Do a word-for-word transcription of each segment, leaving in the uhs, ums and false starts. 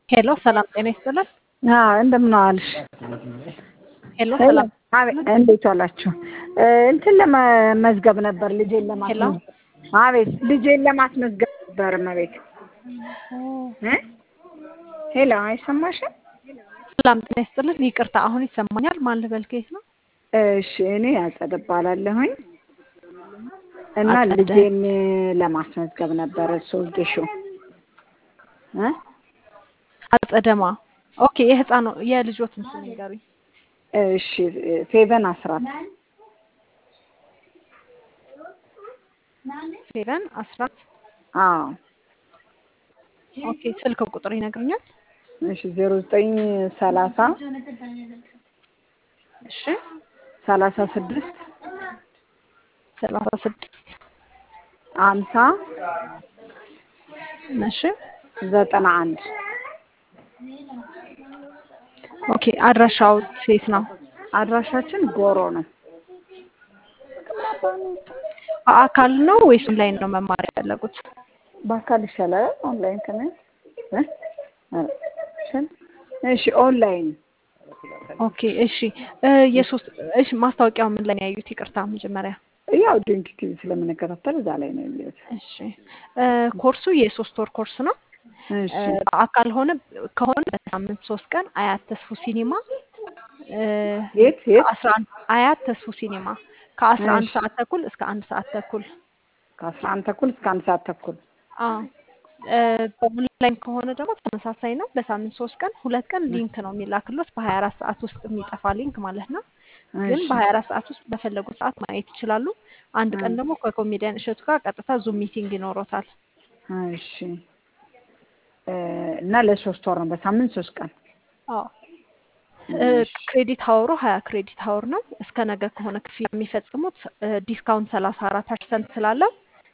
ሄሎ ሰላም ጤና ይስጥልን። አዎ እንደምን ዋልሽ? ሄሎ ሄሎ ሰላም አቤት፣ እንዴት ዋላችሁ? እንትን ለመመዝገብ ነበር ልጄን ሄሎ ለማስመዝገብ። አቤት ልጄን ለማስመዝገብ ነበር እመቤት። እ ሄሎ አይሰማሽም? ሰላም ጤና ይስጥልን። ይቅርታ አሁን ይሰማኛል። ማን ልበል? ከየት ነው? እሺ እኔ አጸደ እባላለሁኝ እና አጸደ። ልጄን ለማስመዝገብ ነበር ሶልጌሾ እ አጸደማ። ኦኬ የህፃኑ የልጆትን ስም ንገሩኝ። እሺ ፌቨን አስራት ፌቨን አስራት። አዎ ኦኬ ስልክ ቁጥር ይነግሩኛል? እሺ ዜሮ ዘጠኝ ሰላሳ እሺ ሰላሳ ስድስት ሰላሳ ስድስት አምሳ እሺ ዘጠና አንድ ኦኬ አድራሻው የት ነው? አድራሻችን ጎሮ ነው። በአካል ነው ወይስ ኦንላይን ነው መማር ያለጉት? በአካል ይሻላል ኦንላይን ከምን እ እሺ ኦንላይን። ኦኬ እሺ የሶስት እሺ ማስታወቂያው ምን ላይ ነው ያዩት? ይቅርታ መጀመሪያ ያው ድንክ ቲቪ ስለምንከታተል እዛ ላይ ነው ያዩት። እሺ ኮርሱ የሶስት ወር ኮርስ ነው። እሺ በአካል ሆነ ከሆነ በሳምንት ሶስት ቀን አያት ተስፉ ሲኒማ የት የት ከአስራ አንድ አያት ተስፉ ሲኒማ ከአስራ አንድ እሺ ሰዓት ተኩል እስከ አንድ ሰዓት ተኩል። ከአስራ አንድ ተኩል እስከ አንድ ሰዓት ተኩል። አዎ በኦንላይን ከሆነ ደግሞ ተመሳሳይ ነው። በሳምንት ሶስት ቀን ሁለት ቀን ሊንክ ነው የሚላክሎት በሀያ አራት ሰዓት ውስጥ የሚጠፋ ሊንክ ማለት ነው። ግን እሺ በሀያ አራት ሰዓት ውስጥ በፈለጉት ሰዓት ማየት ይችላሉ። አንድ ቀን ደግሞ ከኮሜዲያን እሸቱ ጋር ቀጥታ ዙም ሚቲንግ ይኖሮታል። እሺ እና ለሶስት ወር ነው በሳምንት ሶስት ቀን። አዎ ክሬዲት ሀወሩ ሀያ ክሬዲት ሀወር ነው። እስከ ነገ ከሆነ ክፍያ የሚፈጽሙት ዲስካውንት ሰላሳ አራት ፐርሰንት ስላለው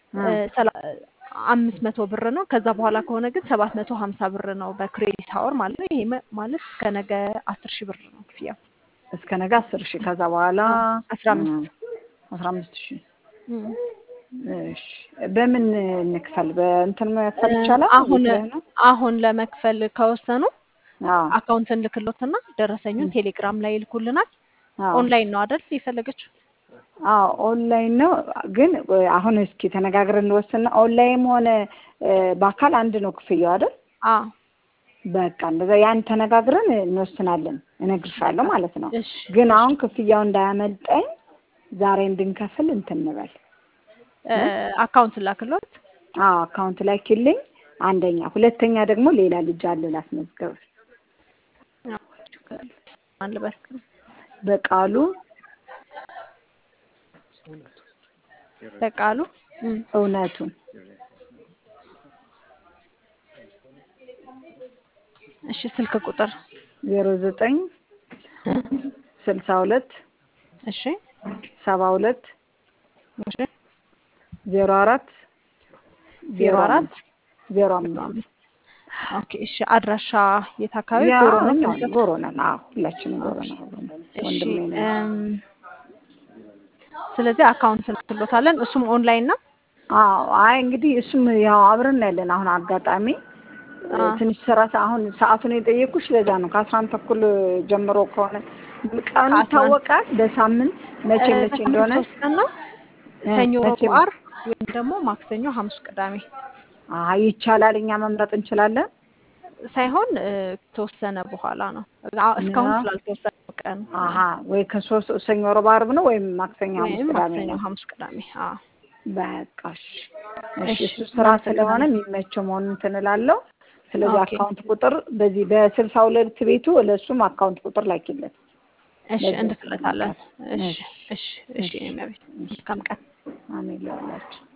አምስት መቶ ብር ነው። ከዛ በኋላ ከሆነ ግን ሰባት መቶ ሀምሳ ብር ነው በክሬዲት ሀወር ማለት ነው። ይሄ ማለት እስከ ነገ አስር ሺህ ብር ነው ክፍያው። እስከ ነገ አስር ሺህ ከዛ በኋላ አስራ አምስት አስራ አምስት ሺህ። እሺ በምን እንክፈል? በእንትን መክፈል ይቻላል? አሁን አሁን ለመክፈል ከወሰኑ አዎ አካውንት እንልክሎትና ደረሰኙን ቴሌግራም ላይ ይልኩልናል። ኦንላይን ነው አይደል የፈለገችው? አዎ ኦንላይን ነው። ግን አሁን እስኪ ተነጋግረን እንወስንና ኦንላይን ሆነ በአካል አንድ ነው ክፍያው አይደል? አዎ በቃ እንደዛ ያን ተነጋግረን እንወስናለን። እነግርሻለሁ ማለት ነው። እሺ ግን አሁን ክፍያው እንዳያመልጠኝ ዛሬ እንድንከፍል እንትን እንበል። አካውንት ላክሎት? አዎ አካውንት ላኪልኝ። አንደኛ፣ ሁለተኛ ደግሞ ሌላ ልጅ አለ ላስመዝገብ። ማን ልበል? በቃሉ በቃሉ እውነቱ። እሺ ስልክ ቁጥር ዜሮ ዘጠኝ ስልሳ ሁለት እሺ ሰባ ሁለት እሺ ዜሮ አራት ዜሮ አራት ዜሮ አምስት። ኦኬ እሺ አድራሻ የት አካባቢ? ጎሮ ነው። ጎሮ ነን። አዎ ሁላችንም ጎሮ ነው። ወንድሜ ነው። ስለዚህ አካውንት እንልክሎታለን። እሱም ኦንላይን ነው። አዎ አይ እንግዲህ እሱም ያው አብረን ያለን አሁን አጋጣሚ ትንሽ ስራ አሁን ሰዓቱን የጠየኩሽ ለዛ ነው። ከአስራ አንድ ተኩል ጀምሮ ከሆነ ቀኑ ይታወቃል። በሳምንት መቼ መቼ እንደሆነ ሶስት ቀን ነው። ሰኞ፣ ረቡዕ፣ ዓርብ ወይም ደግሞ ማክሰኞ፣ ሐሙስ፣ ቅዳሜ። አይ ይቻላል። እኛ መምረጥ እንችላለን ሳይሆን ተወሰነ በኋላ ነው። እስካሁን ስላልተወሰነ ቀን አሃ ወይ ከሶስት ሰኞ፣ ረቡዕ፣ ዓርብ ነው ወይም ማክሰኞ፣ ሐሙስ፣ ቅዳሜ ነው። ማክሰኞ፣ ሐሙስ፣ ቅዳሜ። አዎ በቃሽ። እሺ እሱ ስራ ስለሆነ የሚመቸው መሆኑን እንትን እላለሁ። ስለዚህ አካውንት ቁጥር በዚህ በስልሳ ሁለት ቤቱ ለሱም አካውንት ቁጥር ላኪለት። እሺ እንልክለታለን። እሺ እሺ እሺ። መልካም ቀን። አሜን።